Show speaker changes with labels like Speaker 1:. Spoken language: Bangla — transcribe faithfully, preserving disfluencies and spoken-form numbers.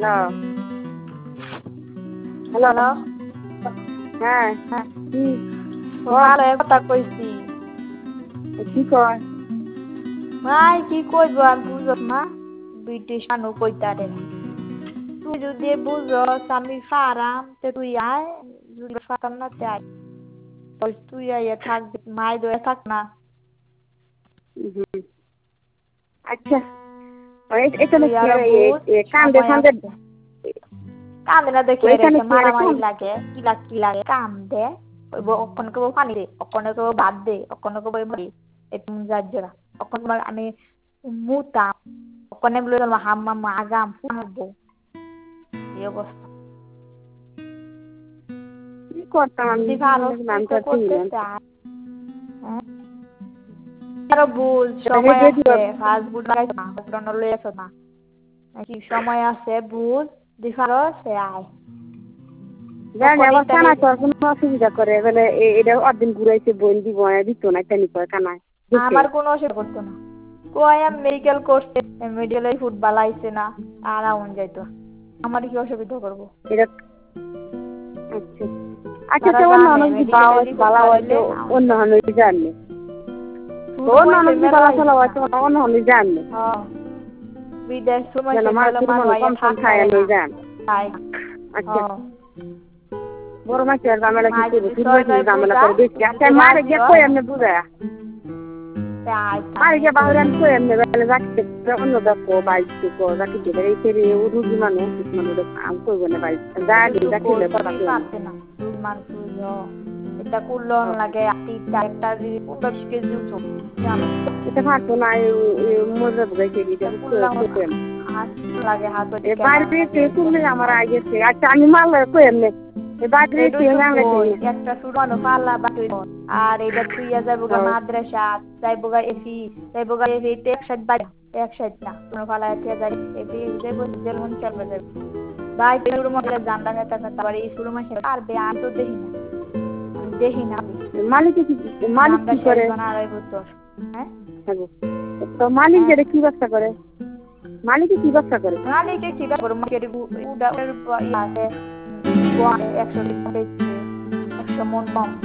Speaker 1: Hello
Speaker 2: hello.
Speaker 1: হ্যাঁ
Speaker 2: হ্যাঁ
Speaker 1: কি
Speaker 2: ভালো কথা কইছি।
Speaker 1: কি কয়
Speaker 2: ভাই কি কইব আমি বুঝস না ব্রিটিশ মানুষ কইতারে তুই যদি বুঝস আমি ফারাম তে তুই আয় যদি ফারাম না তে আয় বল তুই আইয়া থাক মাই দয়ে থাক না
Speaker 1: হুম আচ্ছা এখানে
Speaker 2: তুই আরো বুঝ
Speaker 1: কান্দে
Speaker 2: সময়
Speaker 1: ফান্দে
Speaker 2: আছে কান্দে না দেখে
Speaker 1: ওইখানে
Speaker 2: রেখে
Speaker 1: কি রে
Speaker 2: মারামারি
Speaker 1: কান
Speaker 2: লাগে কিলা কি লাগে কান্দে ওই অক্ষণ কেবো পানি দে অক্ষণ কেবো ভাত দে অক্ষণ কেবো মরি এরকম যার অক্ষণ আমি মুতাম অক্ষণে বলে হাম্মা আগাম ফুনবো এই অবস্থা
Speaker 1: কি করতাম আমি
Speaker 2: যদি ভালো
Speaker 1: নামটা
Speaker 2: করতে
Speaker 1: চিনি
Speaker 2: চাই আরো বুঝ সময় আছে ফাস্ট ফুড লাগাইছ না হকডাউন লই আছো না নাকি সময় আছে বুঝ দিফারো সে আয়
Speaker 1: জানি আবার কানা করার কোনো অসুবিধা করে বলে এটা অদিন ঘুরাইছে বোন দিব দিত না কেন কয় কানায়
Speaker 2: আমার কোনো অসুবিধা করতো না কয় আমি মেডিকেল করতে মেডিকেলে ফুড বালাইছে না আর আউন যাইতো আমার কি অসুবিধা করবো
Speaker 1: এটা আচ্ছা আচ্ছা তো অন্য অন্য যদি বাবা বালা হয়তো অন্য অন্য জানলে অন্য অন্য যদি বালা চলা হয়তো অন্য অন্য জানলে
Speaker 2: বিদেশ সময়
Speaker 1: যেন মার শুরু মনে কম সম খায় লই যান আচ্ছা বড় মাছ আর ঝামেলা কি করবো শুরু মাছ ঝামেলা করে বেশি আচ্ছা মারে গিয়ে কই এমনি বুঝা মারে গিয়ে বাহিরে আমি কই এমনি বেলে রাখতে অন্য দেখো বাইক কো রাখি দেবে এই ফেরে রুগী মানুষ মানুষ কাম করবো না বাইক যা দিন রাখিলে কথা
Speaker 2: পারতে না মান তুই এটা কুলন লাগে আটিটা একটা পনেরো কেজি উঠো
Speaker 1: এটা পারতো না মজা বুঝাইছে দিতে
Speaker 2: লাগে হাত
Speaker 1: এ বাড়িতে তুমি আমার আগে আচ্ছা আমি মাল কই এমনি এ বাড়িতে
Speaker 2: একটা সুরমানো পাল্লা বাকি আর এটা তুইয়া যাইব গা মাদ্রাসা যাইব গা এফি যাইব গা এফি একসাথে বাড়ি একসাথে না কোনো পালা এফি যাই এফি যাইব জেল মন চলবে যাইব ভাই শুরু মনে জানলা নেতা নেতা বাড়ি শুরু মাসে পারবে আমি তো দেখি না আমি দেখি না
Speaker 1: মালিক কি মালিক কি করে
Speaker 2: আড়াই বছর হ্যাঁ
Speaker 1: তো মালিক যেটা কি ব্যবসা করে মালিকে কি ব্যবসা করে
Speaker 2: মালিকে কি করে মালিকের উডা আছে একশো একশো মন কম